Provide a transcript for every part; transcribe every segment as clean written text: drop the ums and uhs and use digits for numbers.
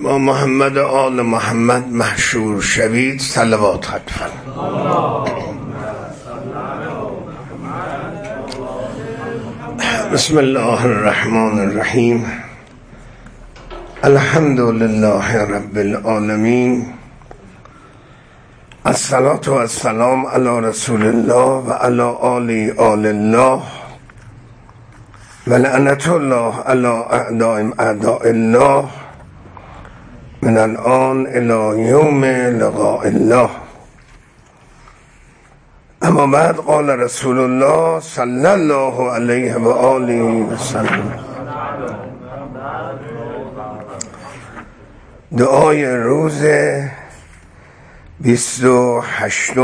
با محمد و آل محمد محشور شوید. صلوات حتما. بسم الله الرحمن الرحیم. الحمد لله رب العالمین. الصلاة و السلام علی رسول الله و علی آل الله و لعنت الله علی اعداء الله من الان الى یوم لقاء الله. اما بعد قال رسول الله صلی الله علیه و آله و سلم. دعای روز 28.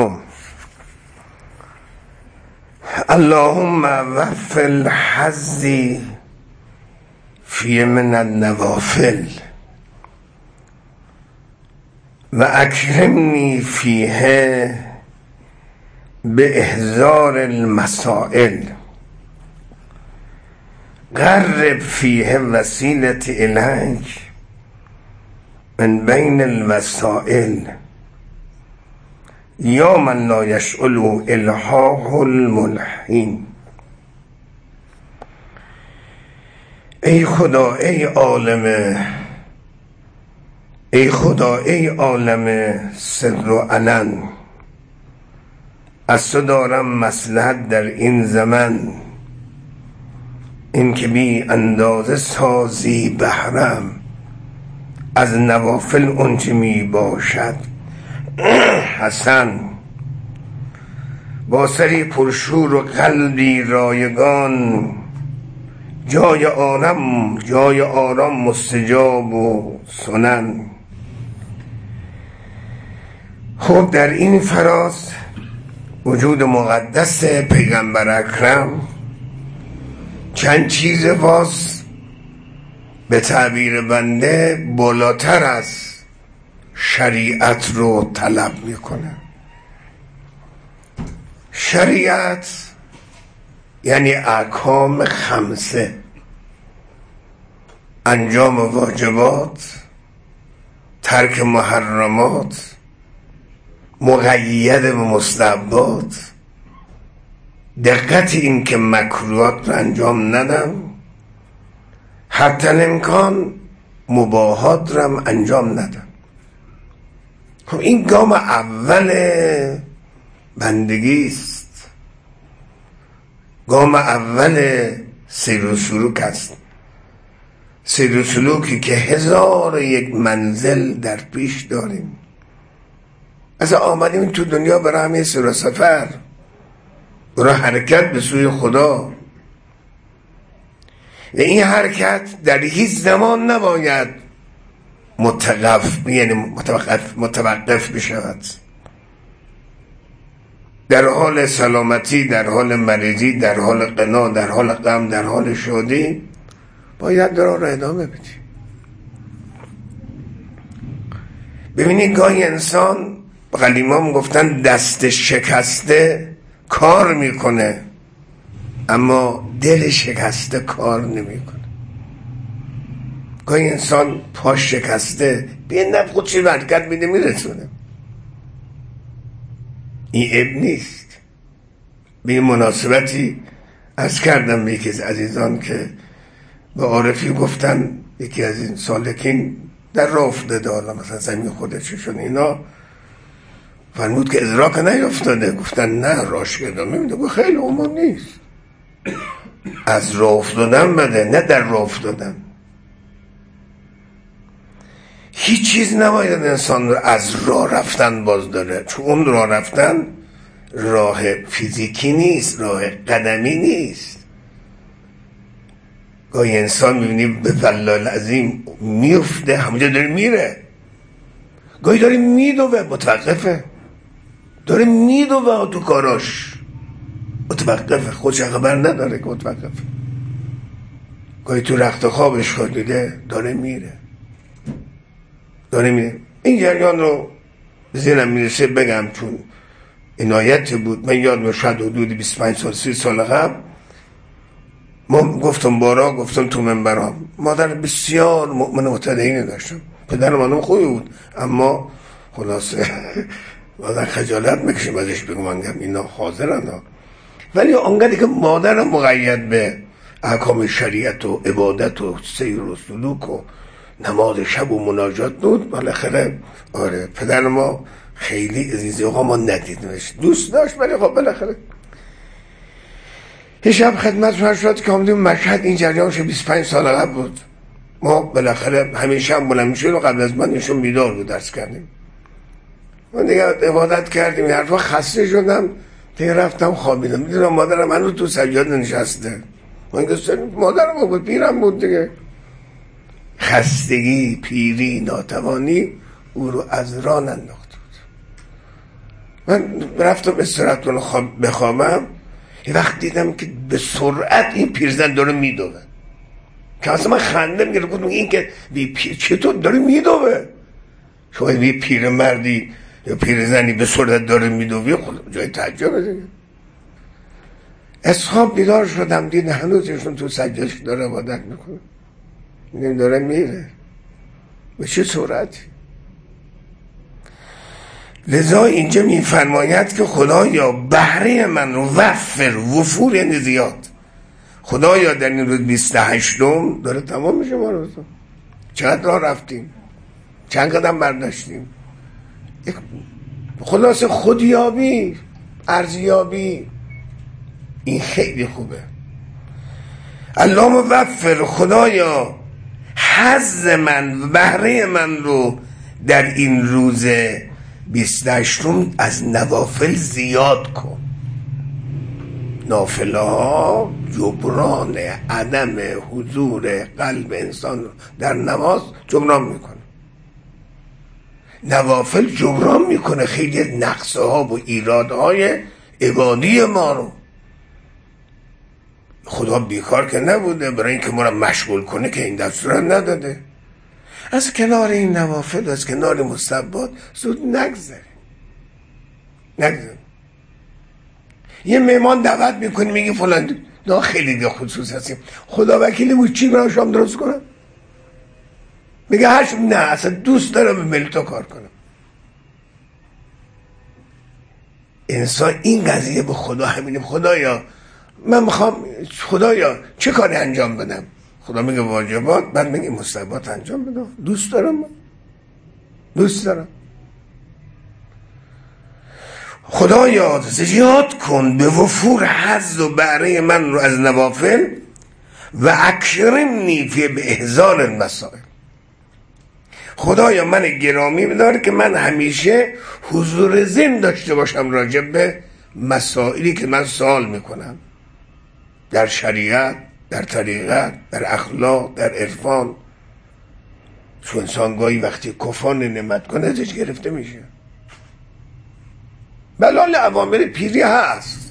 اللهم وفل حظی فی من النوافل و اکرمنی فیه به احضار المسائل قرب فیه وسیلت الیک من بین الوسائل یا من لا یشعل الحاح الملحین. ای خدا ای عالم سر و علن، از تو دارم مصلحت در این زمن، این که بی اندازه سازی بهرم از نوافل اونچه می باشد حسن. با سری پرشور و قلبی رایگان، جای آرام مستجاب و سنن. خب در این فراز وجود مقدس پیغمبر اکرم چند چیز باز به تعبیر بنده بالاتر از شریعت رو طلب میکنه. شریعت یعنی احکام خمسه، انجام واجبات، ترک محرمات، مقید به مستحبات، دقت این که مکروهات رو انجام ندم، حتی الامکان مباحات رو هم انجام ندم. خب این گام اول بندگی است، گام اول سیر و سلوک است. سیر و سلوکی که 1001 منزل در پیش داریم. از آمدیم تو دنیا برای همین سیر و سفر، برای حرکت به سوی خدا. و این حرکت در هیچ زمان نباید متوقف بشود. در حال سلامتی، در حال مریضی، در حال قنا، در حال غم، در حال شادی باید در راه ادامه بدی. ببینید گاهی انسان، قدیما گفتن دست شکسته کار میکنه اما دل شکسته کار نمیکنه. گاهی انسان پاش شکسته به نفع خودش حرکت میده میرسونه. این عیب نیست. به این مناسبتی عرض کردم به یکی از عزیزان که به عارفی گفتن، یکی از این سالکین در راه افتاده، حالا مثلا زمین خودشون اینا، فرمود که ادراک نیفتاده. گفتن نه راش ادامه میده. گفت خیلی عموم نیست، از راه افتادن بده نه در راه افتادن. هیچ چیز نباید انسان رو از راه رفتن باز داره، چون اون راه رفتن راه فیزیکی نیست، راه قدمی نیست. گاهی انسان میبینیم به والله العظیم میفته همونجا داره میره، گاهی داره میدوه متوقفه، داره میدوه تو کاراش متوقفه، خودش خبر نداره که متوقفه. گاهی تو رخت خوابش خوابیده داره میره. این جریان رو به ذهنم میرسه بگم، چون عنایت بود. من یادم شاید حدود 25 سال 30 سال قبل ما گفتم تو منبرام، مادر بسیار مؤمن متدینی داشتم، پدر مادرم خوبی بود، اما خلاصه بعدا خجالت میکشیم ازش بگم اینا حاضرن ها. ولی آنقدر که مادرم مقید به احکام شریعت و عبادت و سیر و سلوک و نماز شب و مناجات بود، بالاخره آره پدر ما خیلی عزیزی آقا ما ندیدمش، دوست داشت ولی خب بالاخره. یه شب خدمت شد که آمدیم مشهد، این جریانش 25 سال قبل بود. ما بالاخره همیشه هم بلند میشد و قبل از من ایشون بیدار بود، درس کردیم ما دیگه عبادت کردیم، یه حرفا خسته شدم دیگه رفتم خوابیدم. میدونم مادرم هنوز تو سجاده نشسته، من مادرم بود پیرم بود دیگه، خستگی پیری ناتوانی او رو از راه ننداخته بود. من رفتم استراحت کنم بخوابم، یه وقت دیدم که به سرعت این پیرزن داره میدوه که اصلا من خنده میگیره، گفتم این که چطور داره میدوه؟ شما یه پیر مردی یا پیرزنی به سرعت داره میدوه خود جای تعجبه دیگه. از خواب بیدار شدم دیدم هنوز ایشون تو سجادش داره عبادت میکنه، این داره میره به چه سرعتی. لذا اینجا میفرماید که خدایا بهره من رو وفور یعنی زیاد. خدایا در این روز 28م داره تمام میشه، ما رو چقدر راه رفتیم، چند قدم برداشتیم، خلاصه خودیابی ارزیابی، این خیلی خوبه. اللهم وفر، خدایا حظ من بهره من رو در این روز 28م از نوافل زیاد کن. نافله ها جبران عدم حضور قلب انسان رو در نماز جبران میکنه، نوافل جبران میکنه خیلی نقصه ها و ایرادهای عبادی ما رو. خدا بیکار که نبوده برای اینکه ما رو مشغول کنه که این دستور نداده. از کنار این نوافل، از کنار مستحبات زود نگذاریم. یه مهمان دعوت میکنی میگی فلان نه خیلی دیگه خصوص هستیم، خدا وکیلی بود چی برای شام درست کنم؟ میگه هرش نه اصلا دوست دارم به ملتو کار کنم. انسان این قضیه به خدا همینه، خدایا من میخوام، خدایا چه کاری انجام بدم؟ خدا میگه واجبات، بعد میگه مستحبات انجام بدم. دوست دارم. خدایا زیاد کن به وفور حظ و بهره من رو از نوافل و اکرمنی فی به احضار المسائل. خدایا من گرامی بدار که من همیشه حضور ذهن داشته باشم راجع به مسائلی که من سوال میکنم، در شریعت، در طریقت، در اخلاق، در عرفان. چون انسان گاهی وقتی کفان نعمت کنه ازش گرفته میشه. بلال اوامر پیری هست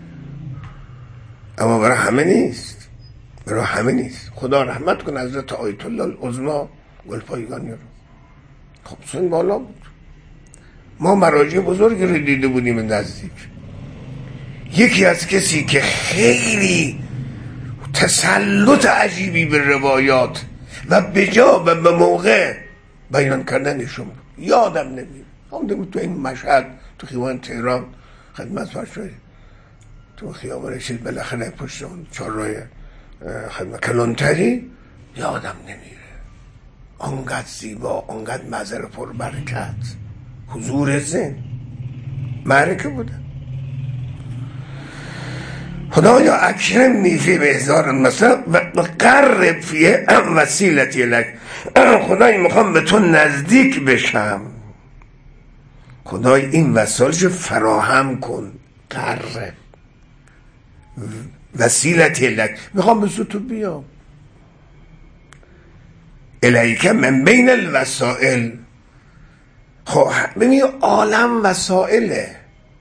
اما برای همه نیست. خدا رحمت کنه حضرت آیت الله العظمی گلپایگانی رو، خب سن بالا بود، ما مراجع بزرگی رو دیده بودیم نزدیک. یکی از کسی که خیلی تسلط عجیبی به روایات و به جا و به موقع بیان کردنشون بود، یادم نمیاد. هم تو این مشهد تو خیابان تهران خدمت فرمایید، تو خیابان رشید بالاخره پشت اون چهارراه خدمت کلانتری، یادم نمیره. آنقدر زیبا، آنقدر منظر پر برکت، حضور ذهن، معرکه بوده. خدایا اکرمنی فی به احضار مثلا و قرب فیه وسیلتی لک. خدای میخوام به تو نزدیک بشم، خدای این وسایلشو فراهم کن. قرب وسیلتی لک، میخوام به تو بیام. الیک من بین الوسائل. خب ببین عالم وسائله،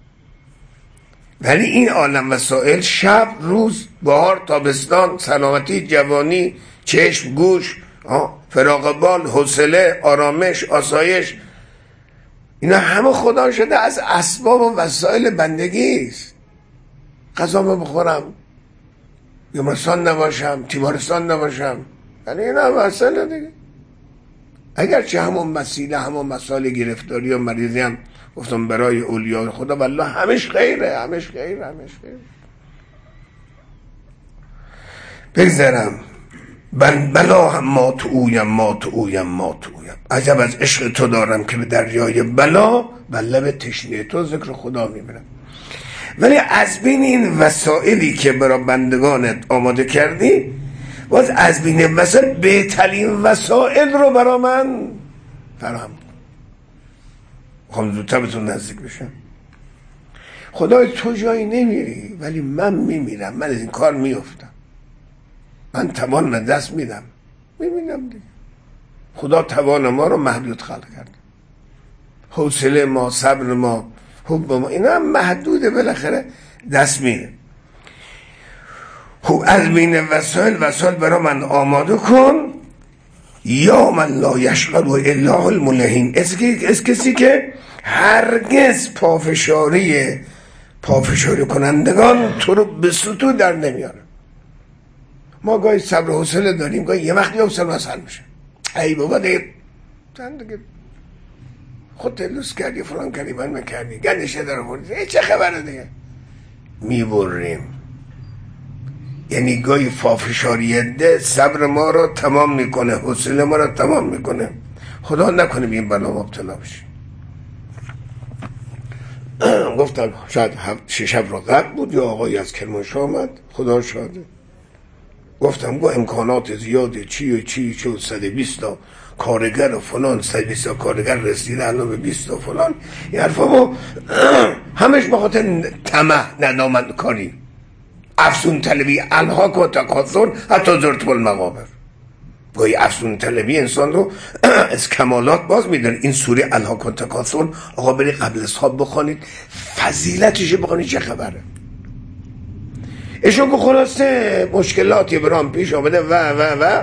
ولی این عالم وسائل شب روز بهار تابستان سلامتی جوانی چشم گوش فراغ بال حوصله آرامش آسایش، اینا همه خدا شده از اسباب و وسایل بندگی است. غذا بخورم، بیمارستان نباشم، تیمارستان نباشم، یعنی اینا وسایل دیگه. اگرچه همون مسئله همون مسائل گرفتاری و مریضی هم گفتم برای اولیاء خدا والله همش خیره، همش خیره، همش خیره. بگذارم بلا هم ما تو اویم عجب از عشق تو دارم که به دریای بلا و لب تشنه تو ذکر خدا میبرم. ولی از بین این وسائلی که برای بندگانت آماده کردی، باز از بین وسائل بهترین وسائل رو برای من فراهم کن. خواهم زودتر بهتون نزدیک بشم. خدای تو جایی نمیری ولی من میمیرم، من از این کار میافتم، من توان دست میدم، میبینم دیگه. خدا توان ما رو محدود خلق کرد، حوصله ما، صبر ما، حب ما، اینا هم محدوده، بالاخره دست میره. خب از بین وسایل برای من آماده کن. یا من لا یشغل و الا الملحین، از کسی که هرگز پافشاری کنندگان تو رو به سطو در نمیاره. ما گاهی صبر و حوصله داریم، گاهی یه وقتی حوصله مسئله میشه، ای بابا دیگه خود تلوس کردی، فلان کردی، من کردی، گندشه داره بردی، چه خبره دیگه، میبریم. یعنی گاهی پافشاری ده صبر ما رو تمام میکنه، حوصله ما رو تمام میکنه. خدا نکنه به این بلا مبتلا بشیم. گفتم شاید 6 شب رو قبل بود یا آقایی از کرمانشاه آمد، خدا شاده. گفتم گو امکانات زیاده، چی 120 تا کارگر و فلان، 120 تا کارگر رسیده الان به 20 تا فلان. این حرفا همش بخاطر طمع، ندامت کاری، افسون طلبی، الهاک و تکاثر حتی زرتب المقابر. گاهی افسون طلبی انسان رو از کمالات باز میداره. این سوره الهاک و تکاثر آقا بری قبل از خواب بخونید، فضیلتش بخونید چه خبره. ایشون که خلاصه مشکلاتی برام پیش آمده و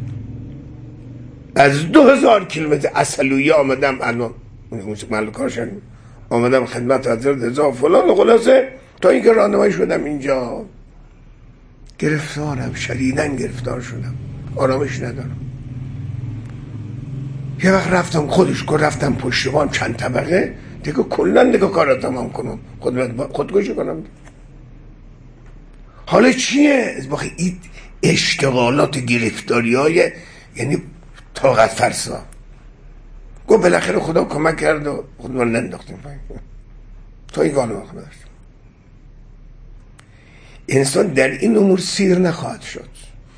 از 2000 کیلومتر اصلویه آمدم، الان ملکاشن آمدم خدمت حضرت رضا فلان، و خلاصه تا اینکه راهنمایی شدم اینجا گرفتارم، شدیداً گرفتار شدم، آرامش ندارم. یه وقت رفتم رفتم پشتوان چند طبقه دیگه، کلن دیگه کار تمام کنم، خودکشی کنم. حالا چیه؟ این اشتغالات گرفتاری های یعنی طاقت فرسا. گفت بالاخره خدا کمک کرد و خودمان ننداختیم تا این گانو خدا داشت. انسان در این امور سیر نخواهد شد.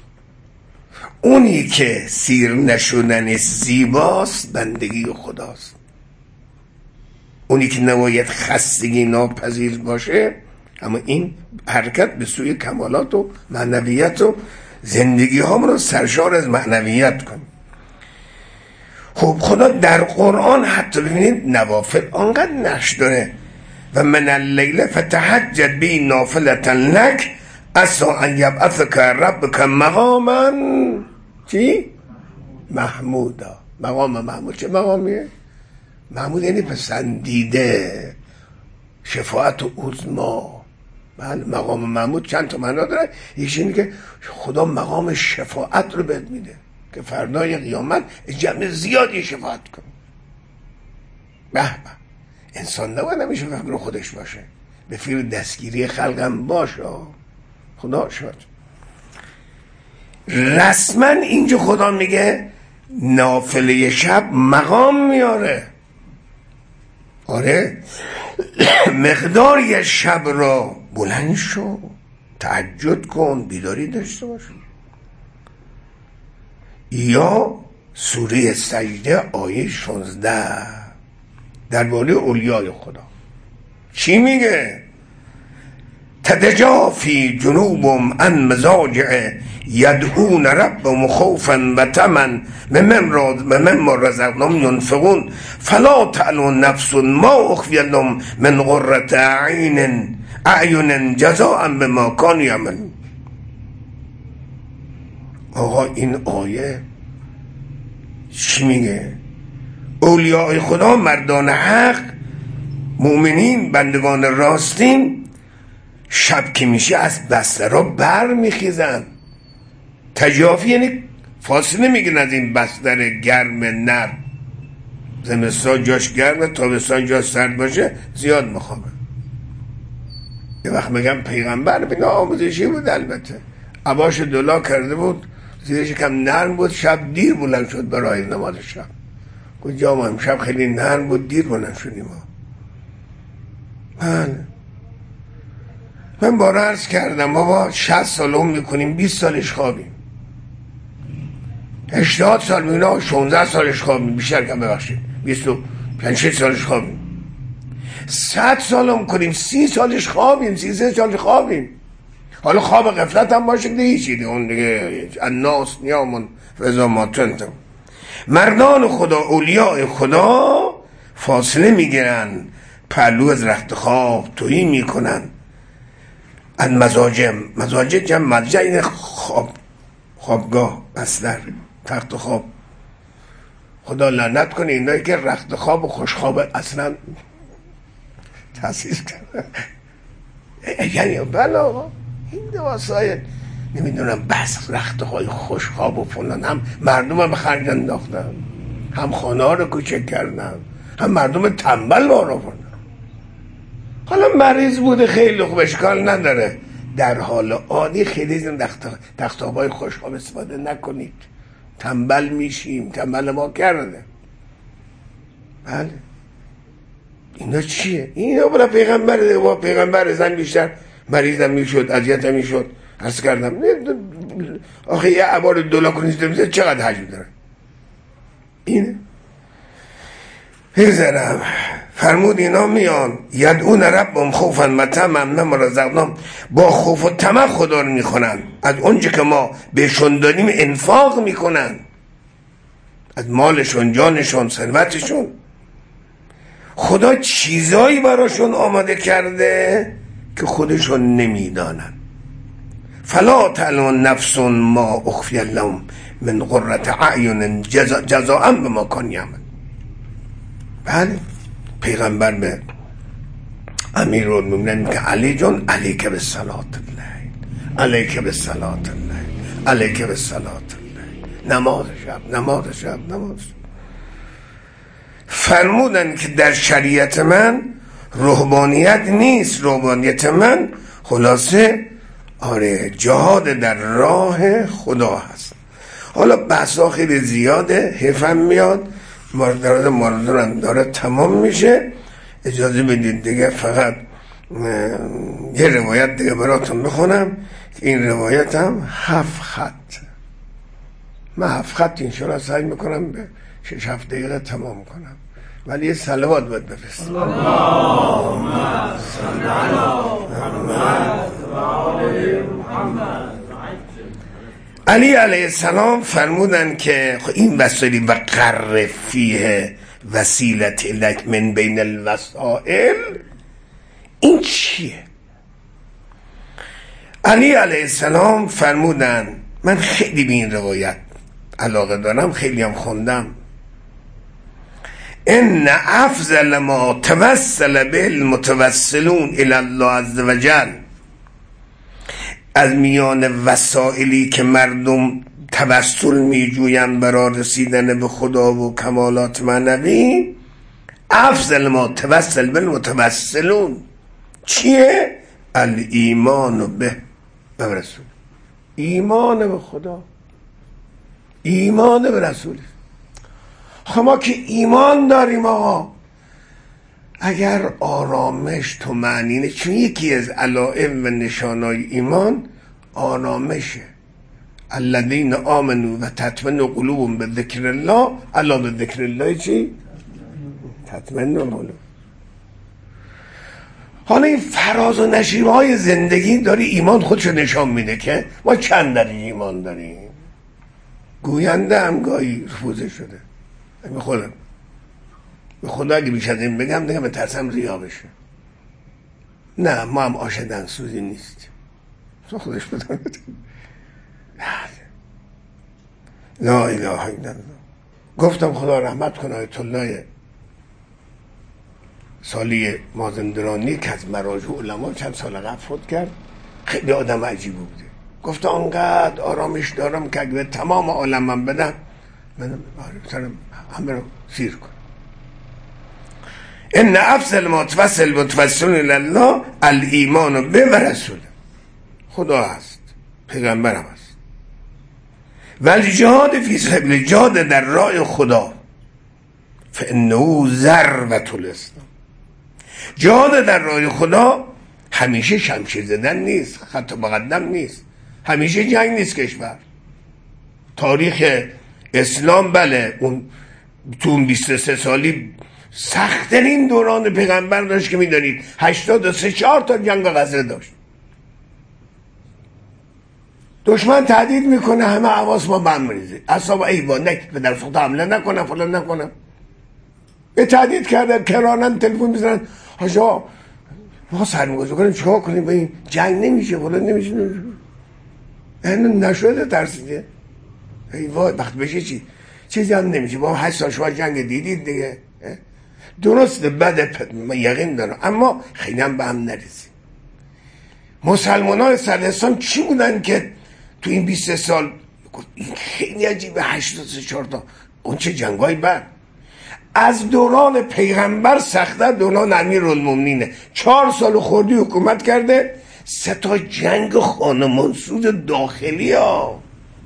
اونی که سیر نشدن زیباست بندگی خداست. اونی که نباید خستگی ناپذیر باشه، اما این حرکت به سوی کمالات و معنویت و زندگی هم رو سرشار از معنویت کن. خب خدا در قرآن حتی ببینید نوافل آنقدر نقش داره. و من اللیل فتهجد بی نافلة لک عسی ان یبعثک ربک مقاما چی؟ محمودا. مقام محمود چه مقامیه؟ محمود یعنی پسندیده، شفاعت و عظما. بله مقام محمود چند تا معنا داره. یکیش اینه که خدا مقام شفاعت رو بهت میده که فردای قیامت جمع زیادی شفاعت کن. به انسان نباید همیشه فکر خودش باشه، به فکر دستگیری خلقم باشه. خدا شد رسما اینجا خدا میگه نافله شب مقام میاره. آره مقدار یه شب را بلند شو، تهجد کن، بیداری داشته باش. یا سوره سجده آیه 16 درباره اولیای خدا چی میگه؟ تتجافی جنوبهم عن مضاجع یدعون ربهم خوفا و طمعا مما رزقناهم ينفقون فلا تعلم نفس ما اخفی لهم من قرة اعین جزاء بما كانوا یعملون. آقا این آیه چی میگه؟ اولیاء خدا، مردان حق، مؤمنین، بندگان راستین، شب که میشه از بسترها بر میخیزن. تجافی یعنی فاصله میگیرن از این بستر گرم نرم. زمستان جاش گرمه، تابستان جاش سرد باشه زیاد میخوابه. یه وقت میگم پیغمبر بنا آموزشی بود، البته عباش دلا کرده بود، زیرش کم نرم بود، شب دیر بلند شد برای نماز شب. گفت جا امشب خیلی نرم بود، دیر بلند شدیم ما. من بارا عرض کردم بابا 60 سال عمر میکنیم 20 سالش خوابیم، 80 سال میکنیم 16 سالش خوابیم، بیشتر کم ببخشید 25 سالش خوابیم، 100 سال عمر کنیم 30 سالش خوابیم، 33 سالش خوابیم. حالا خواب غفلت هم باشه دیگه هیچی، اون دیگه الناس نیامون فضا ماتنتم. مردان خدا، اولیاء خدا فاصله میگیرن، پهلو از رخت خواب تویی میکنن. ان مزاجم جمع ملجع، این خوابگاه، بستر، تخت خواب. خدا لعنت کنه اینایی که رخت خواب و خوشخواب اصلا تأسیس کرده. یعنی بلا این دواسای نمیدونم بس رخت های خوشخواب و فلان، هم مردم هم به خرج انداختن، هم خانه ها رو کوچک کردن، هم مردم تنبل بار آوردن. حالا مریض بوده خیلی خوب، اشکال نداره. در حال عادی خیلی از این تختابای خوشخواب استفاده نکنید، تنبل میشیم، تنبل ما کرده. بله اینا چیه؟ اینا برای پیغمبر زن بیشتر مریضم میشد، اذیتم میشد. عرض کردم آخه یه عبار $2 کنید چقدر حجم داره اینه. بگذارم فرمود اینا میان یدعون ربهم خوفا و طمعا مما رزقناهم، با خوف و طمع خدا رو میخونن، از اونچه که ما بهشون دادیم انفاق میکنن، از مالشون، جانشون، ثروتشون. خدا چیزایی براشون آماده کرده که خودشون نمیدانن. فلا تعلم نفس ما اخفی لهم من قرة اعین جزاء بما کانوا یعملون. بله پیغمبر به امیرالمومنین که علی جان علیک بالصلاة اللیل، علیک بالصلاة اللیل، علیک بالصلاة اللیل، نماز شب. فرمودن که در شریعت من رهبانیت نیست، رهبانیت من خلاصه جهاد در راه خدا هست. حالا بحثا خیلی زیاده، حیفم میاد، موردم داره تمام میشه. اجازه بدید دیگه فقط یه روایت دیگه براتون بخونم. این روایت هم 7 خط، من 7 خط انشاءالله سعی میکنم به 6-7 دقیقه تمام کنم، ولی یه صلوات باید بفرستم. اللهم صل علی محمد. علی علیه السلام فرمودن که این وسیله و قر فیه وسیلت الیک من بین الوسائل، این چیه؟ علی علیه السلام فرمودن، من خیلی به این روایت علاقه دارم، خیلی هم خوندم، ان افضل ما توسل به المتوسلون الی الله عز وجل، از میان وسائلی که مردم توسل میجوین برای رسیدن به خدا و کمالات معنوی، افضل ما توسل به المتوسلون چیه؟ الایمان به رسول، ایمان به خدا، ایمان به رسول. ما که ایمان داریم آقا، اگر آرامش تو معنی، چون یکی از علائم و نشانهای ایمان آرامشه. الذین آمنوا و تطمئن قلوبهم بذکر الله، الا بذکر الله چی؟ تطمئن قلوب. حالا این فراز و نشیب‌های زندگی داری ایمان خودشو نشان میده که ما چند در ایمان داریم. گوینده هم گاهی رفوزه شده. به خدا اگه بیش از این بگم دیگه بترسم ریا بشه. نه ما هم آشدن سوزی نیست، تو خودش بدانه. لا اله الا الله. گفتم خدا رحمت کنه آیت الله سالی مازندرانی که از مراجع علما چند سال قبل فوت کرد، خیلی آدم عجیب بوده. گفت آنقدر آرامش دارم که اگه به تمام عالمم بدم من سرم همه رو سیر کنم. ان افضل ما توسلون الله الایمان به و رسوله. خدا هست، پیغمبرم هست. ولی جهاد فی سبیل، جهاد در راه خدا، فانه ذروة الاسلام. جهاد در راه خدا همیشه شمشیر زدن نیست، خط مقدم نیست، همیشه جنگ نیست. کشور تاریخ اسلام بله اون تو 23 سالی سخت‌ترین دوران پیغمبر داشت که میدانید 83 تا جنگ و غزوه داشت. دشمن تهدید میکنه همه حواس ما بم میریزه، اصلا ایوانه به در سخت حمله نکنم فلان نکنم. به تهدید کرده، کرانن تلفن میزنن حاجا ما سرمایه‌گذاری کنیم چیکار کنیم، به این جنگ نمیشه فلان نمیشه. اینو نشده ترسیده. ای وای وقت بشه چیزی هم نمیشه. با 8 سال شما جنگ دیدید دیگه. درسته بده، من یقین دارم، اما خیلی هم به هم نریزیم. مسلمانان صدرستان چی بودن که تو این 20 سال این خیلی عجیبه، 84 تا اون چه جنگای بعد از دوران پیغمبر سخت‌تر دوران امیرالمومنینه. 4 سال خوردی حکومت کرده، 3 تا جنگ خانمانسوز داخلی ها.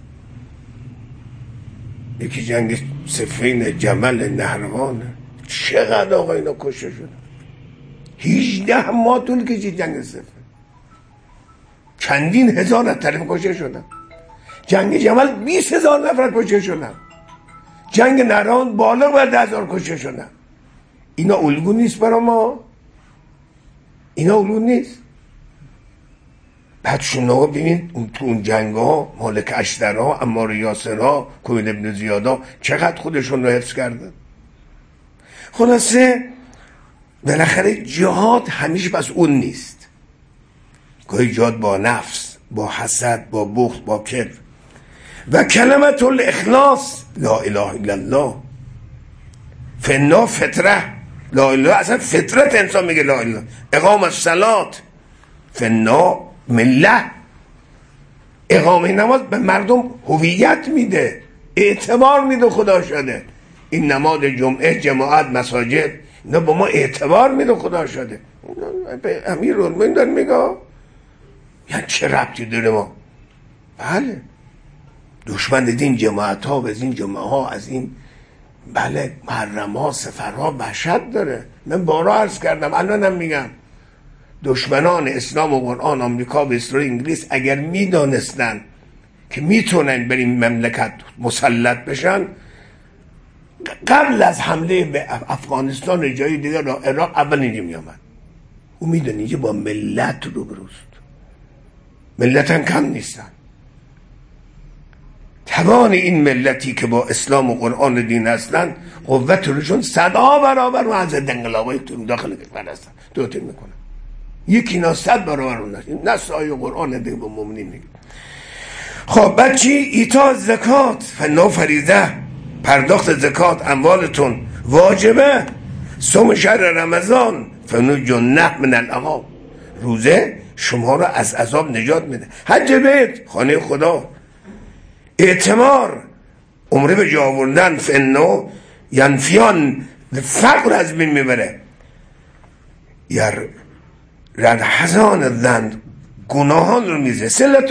یکی جنگ صفین، جمل، نهروانه. چقدر آقا اینا کشته شدن. 18 ماه طول کشید جنگ صفین، چندین هزار از طرف کشته شدن. جنگ جمل 20,000 نفر کشته شدن. جنگ نهروان بالا بر 10,000 کشته شدن. اینا الگو نیست برای ما؟ اینا الگو نیست؟ بعد شما ببینید تو اون جنگ ها مالک اشترها، عمار یاسرها، کویل ابن زیادا چقدر خودشون رو حفظ کردن. خلاصه بالاخره جهاد همیشه بس اون نیست. گاهی جهاد با نفس، با حسد، با بخل، با کبر. و کلمت الاخلاص لا اله الا الله فنا فطره لا اله، اصلا فطرت انسان میگه لا اله. اقام الصلات فنا مله، اقامه نماز به مردم هویت میده، اعتبار میده. خدا شده این نماز جمعه، جماعت، مساجد، اینا با ما اعتبار میده. خدا شده امیرالمومنین داره میگه یعنی چه ربطی داره ما؟ بله دشمن از این جماعت ها و از این جمعه ها، از این بله محرم ها، سفرها وحشت داره. من بارها عرض کردم، الانم میگم دشمنان اسلام و قرآن، آمریکا و اسرائیل، انگلیس اگر میدانستن که میتونن بر این مملکت مسلط بشن، قبل از حمله به افغانستان و جای دیگر را عراق اول اینجا میامد. او میدونی اینجا با ملت رو بروست، ملت هم کم نیستن. توان این ملتی که با اسلام و قرآن و دین هستن قوت روشون 100 برابر و از انقلابای داخل کشور هستن دوتر میکنن. یکی اینا 100 برابر اون نص آیه قرآن دیگه با مؤمنین میگه. خب بعد چی؟ ایتا زکات فنا فریضه، پرداخت زکات اموالتون واجبه. صوم شهر رمضان فنو جنح من العقاب، روزه شما را از عذاب نجات میده. حج بیت، خانه خدا. اعتمار، عمره به جا آوردن، فنو ینفیان، فقر از بین میبره. رد حزان ذنب، گناهان رو میزه. صلت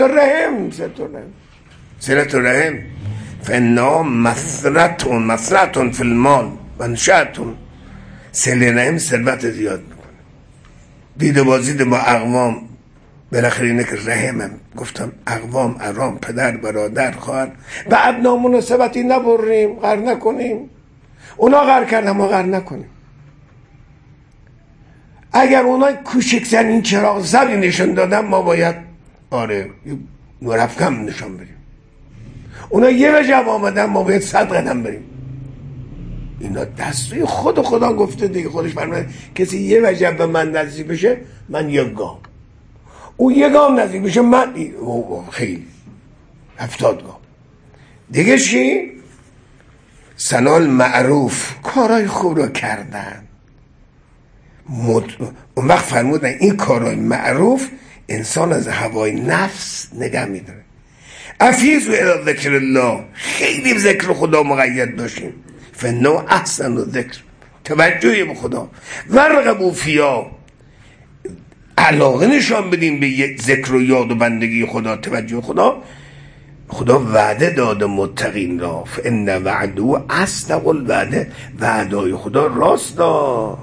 الرحم فنا مسرتون فی المال و نشأتون. صله رحم ثروت زیاد میکنه. دیده بازید با اقوام، بالاخره اینه که رحمم گفتم اقوام، ارام، پدر، برادر، خواهر، به ادنا مناسبتی نبریم، غر نکنیم. اونا غر کردن ما غر نکنیم. اگر اونا کوچکترین این چراغ زبی نشون دادن ما باید مرفکم نشان بریم. اونا یه وجب آمدن ما باید 100 قدم بریم. اینا دستوی خدا گفته دیگه. خودش فرموده کسی یه وجب به من نزدیک بشه من 1 گام، او 1 گام نزدیک بشه من خیلی 70 گام دیگه. چی؟ سنال معروف، کارهای خوب رو کردن. اون وقت فرمودن این کارهای معروف انسان از هوای نفس نگه میداره. افیزوا الی ذکر الله، خیلی به ذکر خدا مقید باشیم. فانه احسن الذکر، توجه به خدا. ورغبوا فیها، علاقه نشان بدیم به ذکر و یاد و بندگی خدا، توجه خدا. خدا وعده داده متقین را، فان وعده اصدق الوعده، وعدای خدا راستا.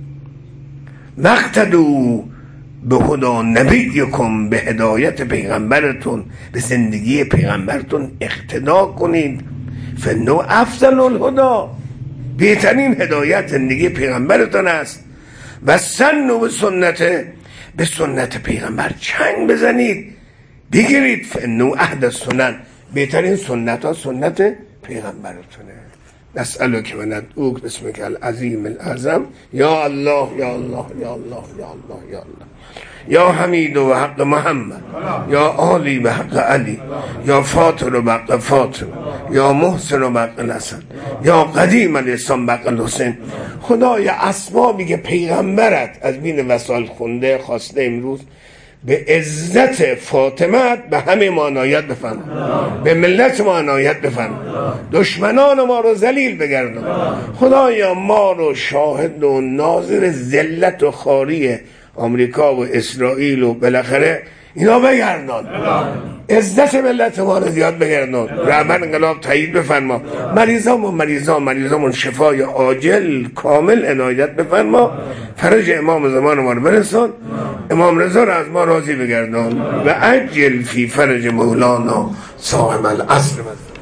وقتدوا به خدا نبیکم، به هدایت پیغمبرتون، به زندگی پیغمبرتون اقتدا کنید. فانه افضل الهدی، بهترین هدایت زندگی پیغمبرتون است. و سنوا به سنت، به سنت پیغمبر چنگ بزنید، بگیرید. فانه احدث سنن، بهترین سنت ها سنت پیغمبرتونه. نسألک و ندعوک باسمک العظیم الاعظم، یا الله یا الله یا الله یا الله یا الله، یا حمید و حق محمد، یا عالی و حق علی، یا فاطر و حق فاطمه، یا محسن و حق الحسن، یا قدیم الاسلام و حق الحسین. خدای اسبابی که پیغمبرت از بین وسائل خونده خواسته امروز به عزت فاطمه به همه ما عنایت بفرما، به ملت ما عنایت بفرما، دشمنان ما رو ذلیل بگردان. خدایا ما رو شاهد و ناظر ذلت و خواری آمریکا و اسرائیل و بالاخره اینا بگردان، عزت ملت ما رو زیاد بگردان. رهبر انقلاب تایید بفرما، مریضامون شفای عاجل کامل عنایت بفرما. فرج امام زمان ما رو برسان، امام رضا رو از ما راضی بگردان. و عجل فی فرج مولانا صاحب العصر.